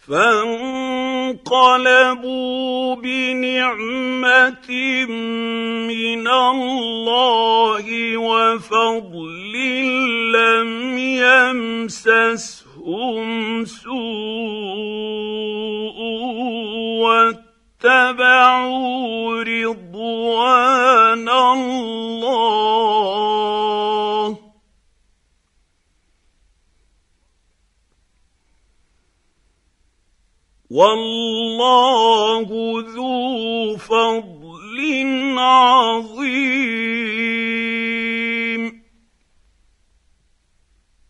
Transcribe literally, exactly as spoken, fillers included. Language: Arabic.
فانقلبوا بنعمة من الله وفضل لم يمسسهم سوء واتبعوا رضوان الله والله ذو فضل عظيم.